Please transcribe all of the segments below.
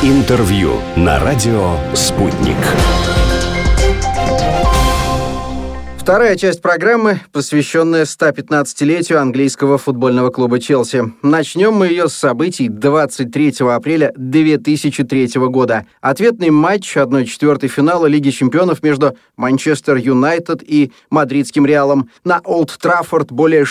Интервью на радио «Спутник». Вторая часть программы, посвященная 115-летию английского футбольного клуба «Челси». Начнем мы ее с событий 23 апреля 2003 года. Ответный матч 1/4 финала Лиги чемпионов между Манчестер Юнайтед и мадридским Реалом. На Олд Траффорд более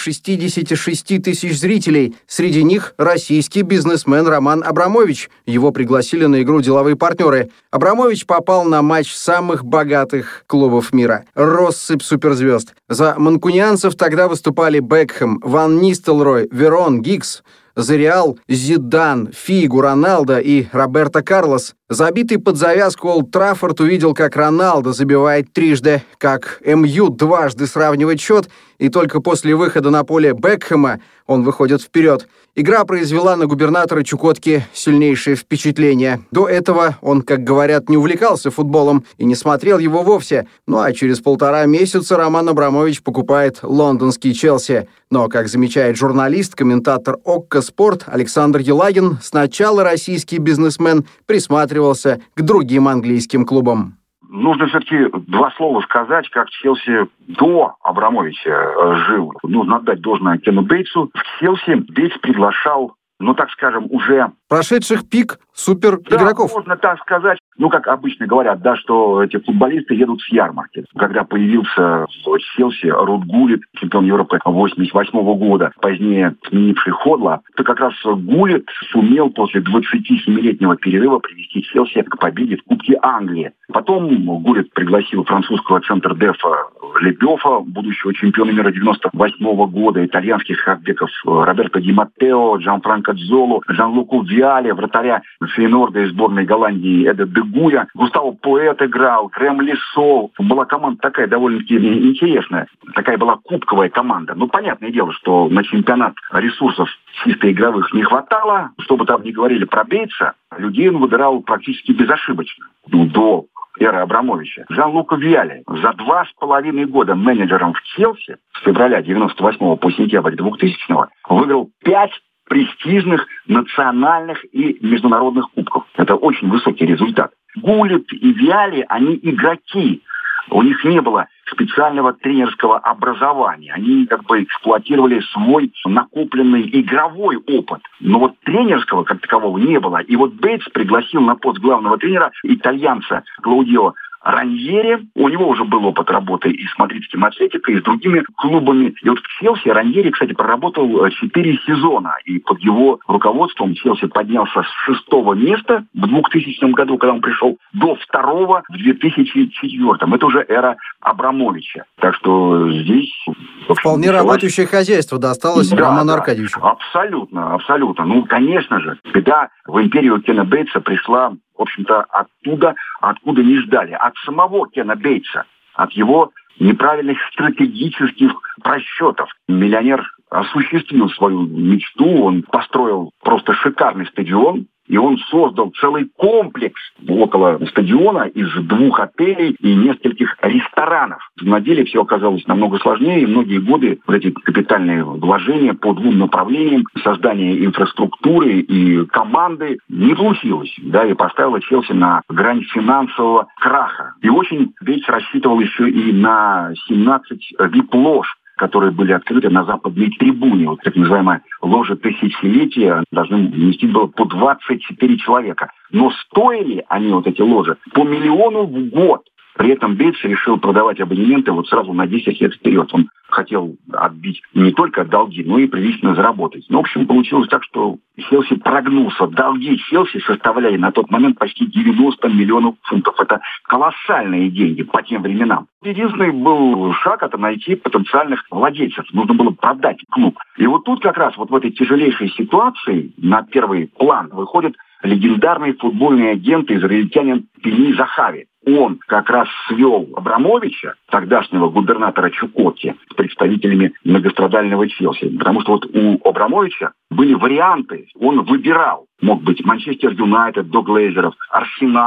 66 тысяч зрителей. Среди них российский бизнесмен Роман Абрамович. Его пригласили на игру деловые партнеры. Абрамович попал на матч самых богатых клубов мира. Россыпь суперзвезд. За манкунианцев тогда выступали Бекхэм, Ван Нистелрой, Верон, Гиггс. За Реал Зидан, Фигу, Роналдо и Роберто Карлос. Забитый под завязку Олд Траффорд увидел, как Роналдо забивает трижды, как МЮ дважды сравнивает счет, и только после выхода на поле Бекхэма он выходит вперед. Игра произвела на губернатора Чукотки сильнейшее впечатление. До этого он, как говорят, не увлекался футболом и не смотрел его вовсе. Ну а через 1,5 месяца Роман Абрамович покупает лондонский Челси. Но, как замечает журналист, комментатор ОККО «Спорт» Александр Елагин, сначала российский бизнесмен присматривался к другим английским клубам. Нужно все-таки 2 слова сказать, как Челси до Абрамовича жил. Нужно отдать должное Кену Бейтсу. В Челси Бейтс приглашал, так скажем, уже... прошедших пик супер игроков. Да, можно так сказать. Как обычно говорят, что эти футболисты едут с ярмарки. Когда появился в Челси Рут Гуллит, чемпион Европы 1988 года, позднее сменивший Ходла, то как раз Гуллит сумел после 27-летнего перерыва привести Челси к победе в Кубке Англии. Потом Гуллит пригласил французского центр-дефа Лебёфа, будущего чемпиона мира 1998 года, итальянских хавбеков Роберто Ди Маттео, Джанфранко Дзолу, Жан-Луку Виале, вратаря Фейнорда из сборной Голландии Эда Дегуя, Густаво Поэт играл, Грэм Лисол. Была команда такая довольно-таки интересная. Такая была кубковая команда. Понятное дело, что на чемпионат ресурсов чисто игровых не хватало. Что бы там ни говорили про Бейтса, людей он выбирал практически безошибочно. До эры Абрамовича. Жан-Лука Виале за 2,5 года менеджером в Челси с февраля 1998 по сентябрь 2000 выиграл 5 престижных национальных и международных кубков. Это очень высокий результат. Гуллит и Виале, они игроки. У них не было специального тренерского образования. Они эксплуатировали свой накопленный игровой опыт. Но тренерского как такового не было. И Бейтс пригласил на пост главного тренера итальянца Клаудио Раньери. У него уже был опыт работы и с мадридским Атлетико, и с другими клубами. И в Челси Раньери, кстати, проработал 4 сезона. И под его руководством Челси поднялся с 6-го места в 2000 году, когда он пришел, до 2-го в 2004-м. Это уже эра Абрамовича. Так что здесь... Вполне работающее хозяйство досталось Роману Аркадьевичу. Абсолютно, абсолютно. Конечно же, беда в империю Кена Бейтса пришла, в общем-то, оттуда, откуда не ждали. От самого Кена Бейтса, от его неправильных стратегических просчетов. Миллионер осуществил свою мечту, он построил просто шикарный стадион, и он создал целый комплекс около стадиона из 2 отелей и нескольких ресторанов. На деле все оказалось намного сложнее, и многие годы эти капитальные вложения по 2 направлениям, создание инфраструктуры и команды не получилось, и поставило Челси на грань финансового краха. И очень Бейтс рассчитывал еще и на 17 VIP-лож, которые были открыты на западной трибуне. Так называемая ложа тысячелетия должны вместить было по 24 человека. Но стоили они, эти ложи, по 1 миллиону в год. При этом Бейтс решил продавать абонементы сразу на 10 лет вперед. Он хотел отбить не только долги, но и прилично заработать. В общем, получилось так, что Челси прогнулся. Долги Челси составляли на тот момент почти 90 миллионов фунтов. Это колоссальные деньги по тем временам. Единственный был шаг — это найти потенциальных владельцев. Нужно было продать клуб. И тут как раз в этой тяжелейшей ситуации на первый план выходит легендарный футбольный агент израильтянин Пини Захави. Он как раз свел Абрамовича, тогдашнего губернатора Чукотки, с представителями многострадального Челси. Потому что у Абрамовича были варианты. Он выбирал. Мог быть Манчестер Юнайтед до Глейзеров, Арсенал,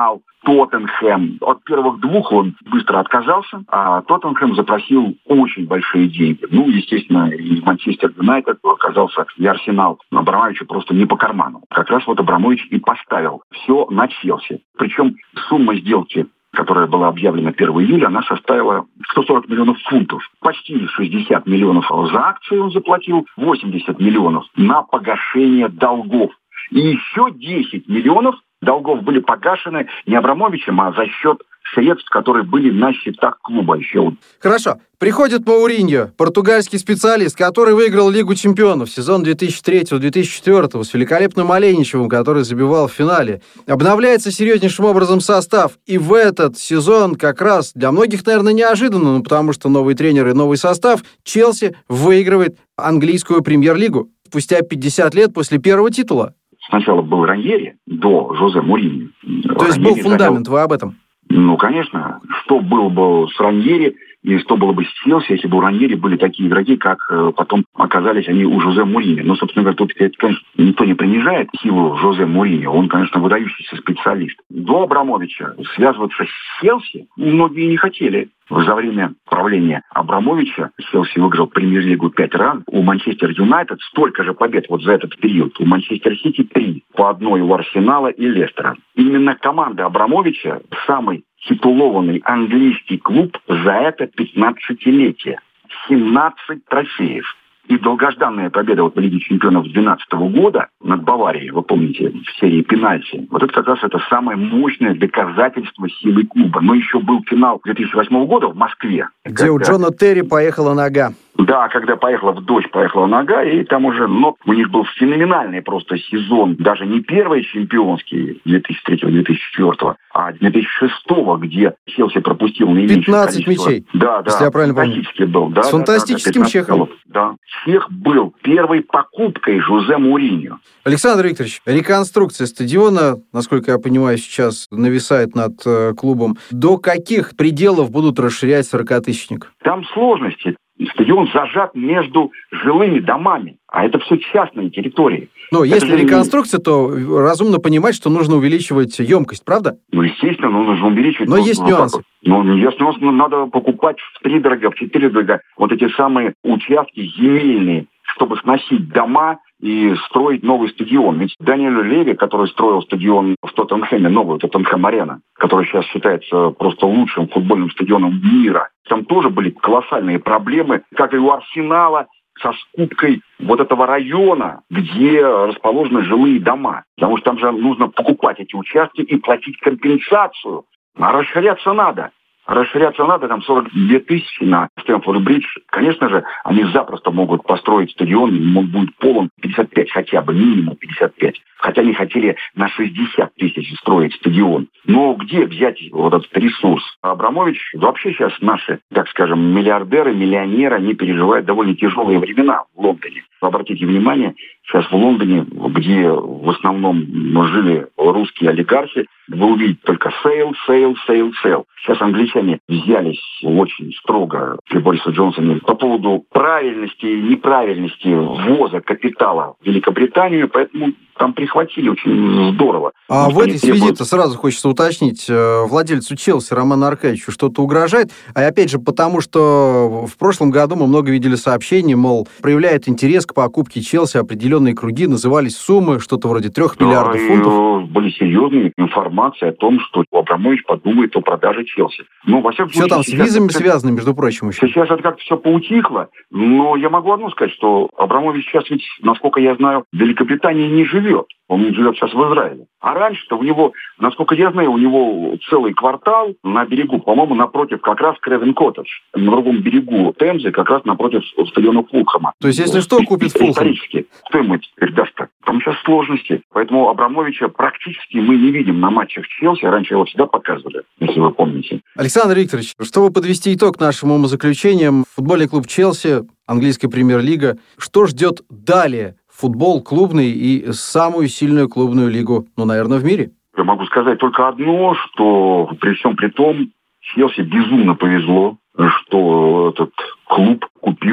Тоттенхэм. От первых двух он быстро отказался, а Тоттенхэм запросил очень большие деньги. Ну, естественно, и Манчестер Юнайтед оказался, и Арсенал Абрамовичу просто не по карману. Как раз вот Абрамович и поставил все на Челси. Причем сумма сделки, которая была объявлена 1 июля, она составила 140 миллионов фунтов. Почти 60 миллионов за акции он заплатил, 80 миллионов на погашение долгов. И еще 10 миллионов долгов были погашены не Абрамовичем, а за счет средств, которые были на счетах клуба еще. Хорошо. Приходит Мауриньо, португальский специалист, который выиграл Лигу чемпионов сезон 2003-2004 с великолепным Оленичевым, который забивал в финале. Обновляется серьезнейшим образом состав. И в этот сезон как раз для многих, наверное, неожиданно, потому что новый тренер и новый состав, Челси выигрывает английскую премьер-лигу спустя 50 лет после первого титула. Сначала был Раньери до Жозе Муриньо. То есть был фундамент, вы об этом? Ну, конечно. Что было бы с Раньери и что было бы с Челси, если бы у Раньери были такие игроки, как потом оказались они у Жозе Муриньо. Но, собственно говоря, тут, конечно, никто не принижает силу Жозе Муриньо. Он, конечно, выдающийся специалист. До Абрамовича связываться с Челси многие не хотели. За время правления Абрамовича Челси выиграл премьер-лигу 5 раз. У Манчестер Юнайтед столько же побед вот за этот период. У Манчестер Сити 3, по одной у Арсенала и Лестера. Именно команда Абрамовича самый титулованный английский клуб за это 15-летие. 17 трофеев. И долгожданная победа в Лиге чемпионов 2012 года над Баварией, вы помните, в серии пенальти. Вот это как раз это самое мощное доказательство силы клуба. Но еще был финал 2008 года в Москве. Где у Джона Терри поехала нога. Да, когда поехала в дождь, поехала нога, и там уже, у них был феноменальный просто сезон. Даже не первый чемпионский 2003-2004, а 2006, где Челси пропустил наименьшее 15 количество. мячей, Да, если я правильно помню. Фантастический был. Да, с фантастическим чехом. Да. Чех был первой покупкой Жозе Муриньо. Александр Викторович, реконструкция стадиона, насколько я понимаю, сейчас нависает над клубом. До каких пределов будут расширять 40-тысячник? Там сложности. Стадион зажат между жилыми домами, а это все частные территории. Но если реконструкция, то разумно понимать, что нужно увеличивать емкость, правда? Ну, естественно, нужно увеличивать. Но есть нюансы. Есть нюансы, надо покупать втридорога, вчетыридорога вот эти самые участки земельные, чтобы сносить дома и строить новый стадион. Ведь Даниэль Леви, который строил стадион в Тоттенхэме, новый Тоттенхэм-арена, который сейчас считается просто лучшим футбольным стадионом мира, там тоже были колоссальные проблемы, как и у Арсенала, со скупкой вот этого района, где расположены жилые дома. Потому что там же нужно покупать эти участки и платить компенсацию. А расширяться надо. Там 42 тысячи на Стэмфорд-Бридж. Конечно же, они запросто могут построить стадион, он будет полон 55 хотя бы, минимум 55. Хотя они хотели на 60 тысяч строить стадион. Но где взять вот этот ресурс? Абрамович, вообще сейчас наши, так скажем, миллиардеры, миллионеры, они переживают довольно тяжелые времена в Лондоне. Обратите внимание, сейчас в Лондоне, где в основном жили русские олигархи, вы увидите только сейл. Сейчас англичане взялись очень строго при Борисе Джонсоне по поводу правильности и неправильности ввоза капитала в Великобританию, поэтому там прихватили очень здорово. А в этой связи-то сразу хочется уточнить, владельцу Челси Роману Аркадьевичу что-то угрожает? А опять же, потому что в прошлом году мы много видели сообщений, мол, проявляет интерес к покупке Челси определенные круги, назывались суммы, что-то вроде 3 миллиардов фунтов. Были серьезные информации о том, что Абрамович подумает о продаже Челси. Но, во всяком случае, все там с визами связано, между прочим, еще. Сейчас это как-то все поутихло, но я могу одно сказать, что Абрамович сейчас ведь, насколько я знаю, в Великобритании не живет. Он живет сейчас в Израиле. А раньше-то у него, насколько я знаю, у него целый квартал на берегу, по-моему, напротив как раз Кревен-Коттедж. На другом берегу Темзы, как раз напротив стадиона Фулхэма. То есть, если что, купит Фулхэм? Исторически. Кто ему теперь даст-то? Там сейчас сложности. Поэтому Абрамовича практически мы не видим на матчах Челси. Раньше его всегда показывали, если вы помните. Александр Викторович, чтобы подвести итог нашим умозаключениям, футбольный клуб Челси, английская премьер-лига, что ждет далее? Футбол клубный и самую сильную клубную лигу, наверное, в мире? Я могу сказать только одно, что при всем при том, Челси безумно повезло, что этот клуб купил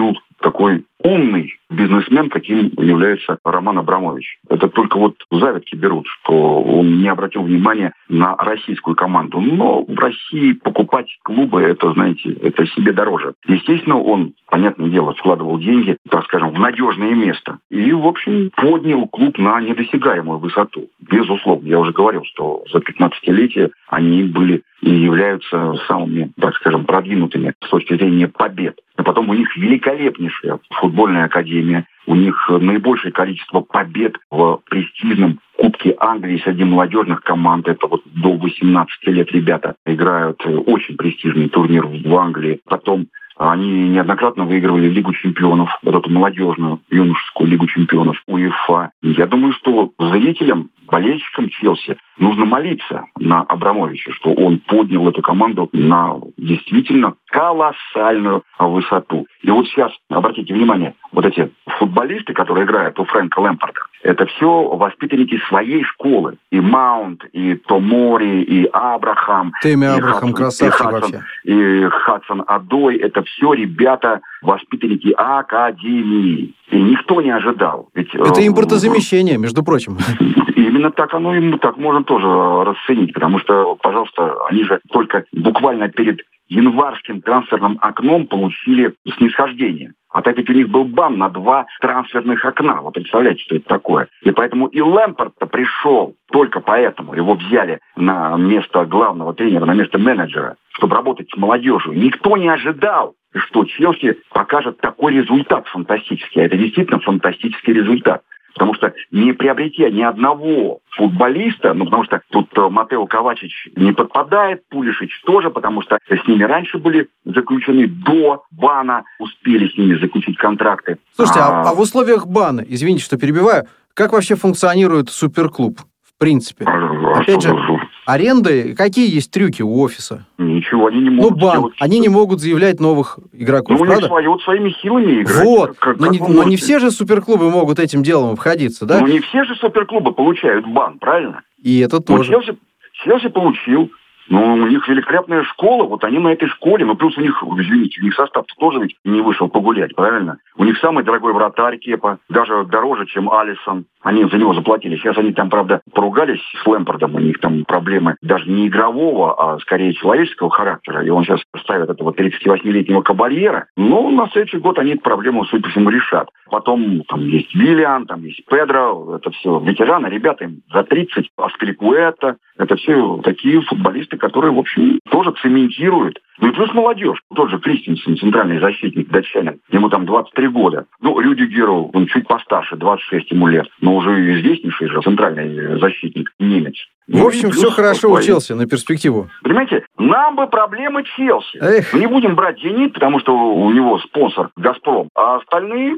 такой умный бизнесмен, каким является Роман Абрамович. Это только вот завидки берут, что он не обратил внимания на российскую команду. Но в России покупать клубы, это, знаете, это себе дороже. Естественно, он, понятное дело, вкладывал деньги, так скажем, в надежное место. И, в общем, поднял клуб на недосягаемую высоту. Безусловно, я уже говорил, что за 15-летие они были и являются самыми, так скажем, продвинутыми с точки зрения побед. А потом у них великолепнейшая футбольная академия, у них наибольшее количество побед в престижном Кубке Англии среди молодежных команд. Это вот до 18 лет ребята играют очень престижный турнир в Англии. Потом они неоднократно выигрывали Лигу чемпионов, вот эту молодежную, юношескую Лигу чемпионов УЕФА. Я думаю, что зрителям, болельщикам Челси нужно молиться на Абрамовича, что он поднял эту команду на действительно колоссальную высоту. И вот сейчас, обратите внимание, вот эти футболисты, которые играют у Фрэнка Лэмпарда, это все воспитанники своей школы. И Маунт, и Томори, и Абрахам. Тэмми Абрахам, красавчик вообще. И Хадсон-Одой. Это все ребята, воспитанники академии. И никто не ожидал. Ведь, это импортозамещение, между прочим. Именно так оно и так можно тоже расценить. Потому что, пожалуйста, они же только буквально перед январским трансферным окном получили снисхождение. А так ведь у них был бан на 2 трансферных окна. Вы представляете, что это такое? И поэтому и Лэмпард-то пришел только поэтому. Его взяли на место главного тренера, на место менеджера, чтобы работать с молодежью. Никто не ожидал, что Челси покажет такой результат фантастический. А это действительно фантастический результат. Потому что не приобретя ни одного футболиста, потому что тут Матео Ковачич не подпадает, Пулишич тоже, потому что с ними раньше были заключены до бана, успели с ними заключить контракты. Слушайте, а в условиях бана, извините, что перебиваю, как вообще функционирует суперклуб? В принципе. Опять же, аренды, какие есть трюки у офиса? Ничего, они не могут бан, делать. Они не могут заявлять новых игроков, у правда? них своими силами играть. Вот, но не все же суперклубы могут этим делом обходиться, да? Ну, не все же суперклубы получают бан, правильно? И это тоже. Челси получил. Ну, у них великолепная школа, вот они на этой школе, но плюс у них, извините, у них состав-то тоже ведь не вышел погулять, правильно? У них самый дорогой вратарь Кепа, даже дороже, чем Алисон. Они за него заплатили. Сейчас они там, правда, поругались с Лэмпардом, у них там проблемы даже не игрового, а скорее человеческого характера. И он сейчас ставит этого 38-летнего кабальера. Но на следующий год они эту проблему, судя по всему, решат. Потом там есть Виллиан, там есть Педро, это все ветераны, ребята им за 30, Аспиликуэта. Это все такие футболисты, которые, в общем, тоже цементируют. Ну и плюс молодежь. Тот же Кристенсен, центральный защитник, датчанин, ему там 23 года. Ну, Рюдигеру, он чуть постарше, 26 ему лет. Но уже известнейший же центральный защитник, немец. В общем, все хорошо у Челси на перспективу. Понимаете, нам бы проблемы Челси. Эх. Мы не будем брать «Зенит», потому что у него спонсор «Газпром». А остальные,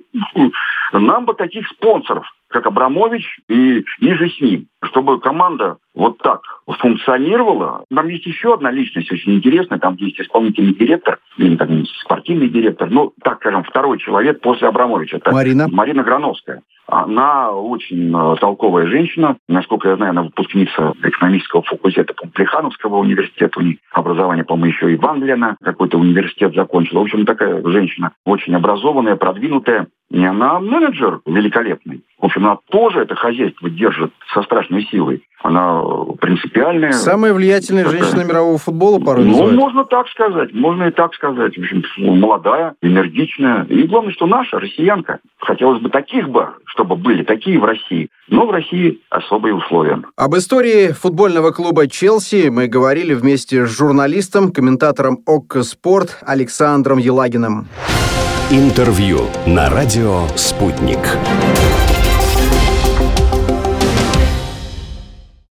нам бы таких спонсоров, как Абрамович и ниже с ним, чтобы команда вот так функционировала. Там есть еще одна личность очень интересная. Там есть исполнительный директор, или там спортивный директор, ну, так скажем, второй человек после Абрамовича. Это Марина Грановская. Она очень толковая женщина. Насколько я знаю, она выпускница экономического факультета Плехановского университета. У них образование, по-моему, еще и в Англии она какой-то университет закончила. В общем, такая женщина очень образованная, продвинутая. И она менеджер великолепный. В общем, она тоже это хозяйство держит со страшной силой. Она принципиальная. Самая влиятельная женщина мирового футбола порой называют. Ну, можно так сказать. Можно и так сказать. В общем, молодая, энергичная. И главное, что наша, россиянка. Хотелось бы таких бы, чтобы были такие в России. Но в России особые условия. Об истории футбольного клуба «Челси» мы говорили вместе с журналистом, комментатором ОККО Спорт Александром Елагиным. Интервью на радио «Спутник».